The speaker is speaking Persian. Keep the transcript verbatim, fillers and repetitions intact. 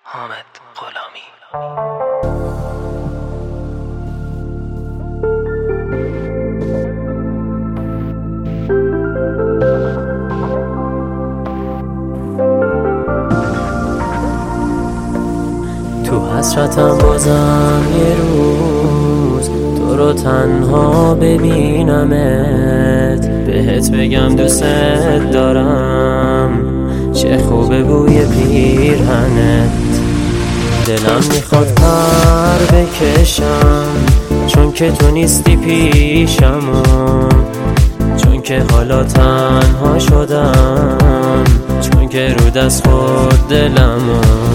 حامد غلامی. تو حسرتم بازم یه روز تو رو تنها ببینمت، بهت بگم دوست دارم، چه خوبه بوی پیرهنت. دلم میخواد پر بکشم چون که تو نیستی پیشمون، چون که حالا تنها شدم، چون که رو دست خود دلمون.